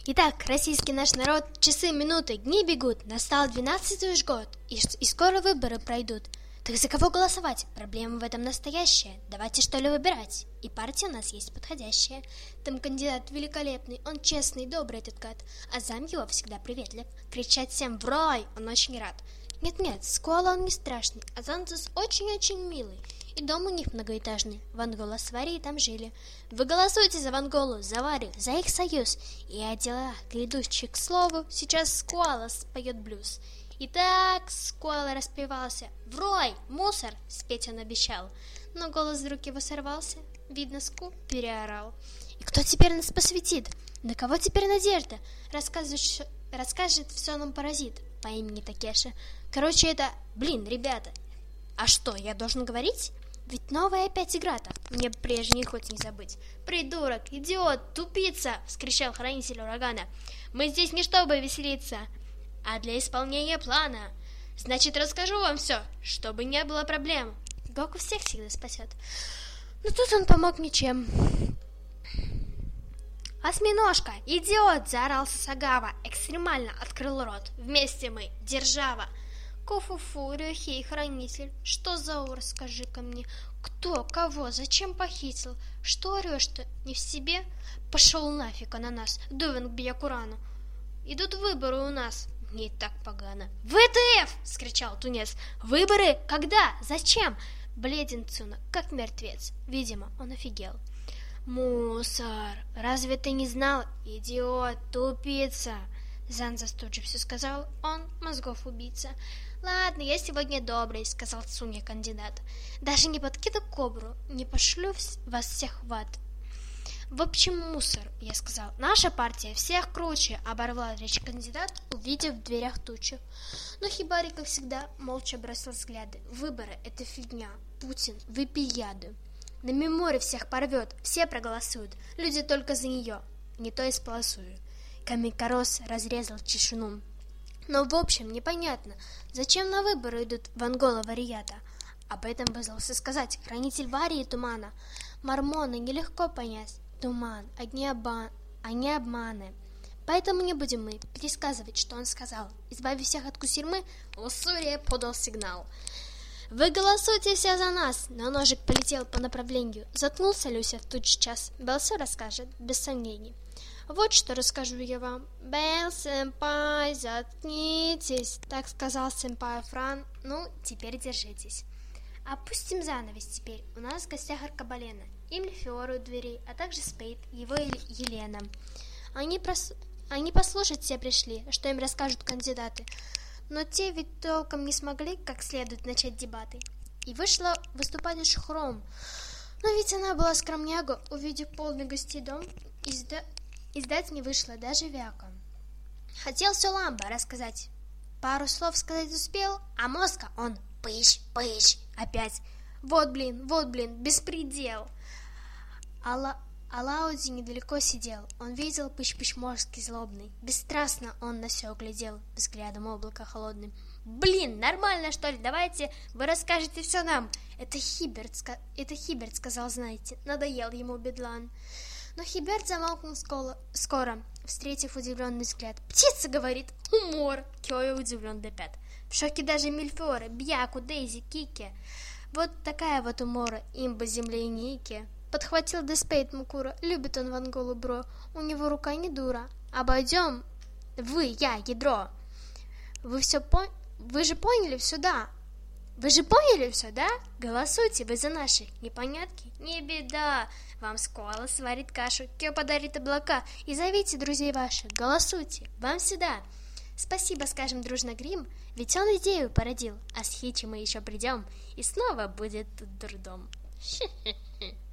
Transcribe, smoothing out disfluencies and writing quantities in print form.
Итак, российский наш народ, часы, минуты, дни бегут, настал 12-й уж год, и скоро выборы пройдут. Так за кого голосовать? Проблема в этом настоящая. Давайте что ли выбирать. И партия у нас есть подходящая. Там кандидат великолепный, он честный, добрый этот гад, а зам его всегда приветлив. Кричать всем в рой он очень рад. Нет-нет, Скуала он не страшный, а Занзас очень-очень милый. И дом у них многоэтажный, Вангола с Варей там жили. Вы голосуйте за Ванголу, за Варю, за их союз. И о делах, грядущих к слову, сейчас Скуала споет блюз. Итак, Скуала распевался. В рой, мусор, спеть он обещал. Но голос вдруг его сорвался, видно, Ску переорал. И кто теперь нас посвятит? На кого теперь надежда? Расскажет все нам паразит по имени Такеши. Короче, это... ребята, а что, я должен говорить? Ведь новая опять игра-то, мне прежней хоть не забыть. Придурок, идиот, тупица, вскричал хранитель урагана. Мы здесь не чтобы веселиться, а для исполнения плана. Значит, расскажу вам все, чтобы не было проблем. Гоку всех всегда спасет. Но тут он помог ничем. «Осьминожка, идиот!» — заорал Сасагава. Экстремально открыл рот. «Вместе мы, держава!» «Кофуфу, Рюхей, хранитель, что за ор, скажи-ка мне? Кто, кого, зачем похитил? Что орешь-то, не в себе? Пошел нафиг, ананас, Дувен к Бьякурану. Идут выборы у нас». «Не так погано». «ВТФ!» — скричал тунец. «Выборы? Когда? Зачем?» Бледен Цуна, как мертвец. Видимо, он офигел. «Мусор! Разве ты не знал? Идиот, тупица!» Занзас тут же все сказал, он мозгов убийца. «Ладно, я сегодня добрый», — сказал Цуня кандидат. «Даже не подкину кобру, не пошлю вас всех в ад». «В общем, мусор», — я сказал. «Наша партия всех круче», — оборвал речь кандидат, увидев в дверях тучу. Но Хибари, как всегда, молча бросил взгляды. «Выборы — это фигня. Путин, выпей яду. На меморе всех порвет, все проголосуют. Люди только за нее. Не то и сполосую». Камикарос разрезал тишину. Но, в общем, непонятно, зачем на выборы идут Вангола Варията. Об этом вызвался сказать хранитель Варии и Тумана. Мормоны нелегко понять. Туман, одни обманы. Поэтому не будем мы пересказывать, что он сказал. Избавив всех от кусирмы, Уссурия подал сигнал. «Вы голосуйте все за нас!» Но ножик полетел по направлению. Заткнулся Люся в тот же час. Белсо расскажет, без сомнений. Вот что расскажу я вам. «Бел-сэмпай, заткнитесь!» Так сказал сэмпай Фран. Ну, теперь держитесь. Опустим занавес теперь. У нас в гостях Аркабалена и Мельфиора у дверей, а также Спейд, его Елена. Они послушать все пришли, что им расскажут кандидаты. Но те ведь толком не смогли как следует начать дебаты. И вышла выступать уж Хром. Но ведь она была скромняга, увидев полный гостей дом, издать не вышла даже вяка. Хотел все Ламбо рассказать. Пару слов сказать успел, а мозга он пыщ опять. Вот блин, беспредел. Алауди недалеко сидел. Он видел пыщ-пыщ морский злобный. Бесстрастно он на все глядел, взглядом облака холодным. «Блин, нормально, что ли? Давайте вы расскажете все нам!» Это Хиберт сказал, знаете. Надоел ему бедлан. Но Хиберт замолкнул скоро, встретив удивленный взгляд. «Птица, — говорит, — умор!» Кёя удивлен до пят. В шоке даже Мельфиора, Бьяку, Дейзи, Кики. Вот такая вот умора, имба земляники. Подхватил Деспейт Мукура. Любит он Ванголу бро. У него рука не дура. Обойдем. Я, ядро. Вы же поняли все, да? Вы же поняли все, да? Голосуйте вы за наши непонятки. Не беда. Вам Скуала сварит кашу, Кё подарит облака. И зовите друзей ваших. Голосуйте. Вам сюда. Спасибо, скажем дружно Грим, ведь он идею породил. А с Хичи мы еще придем, и снова будет тут дурдом. Хе-хе-хе.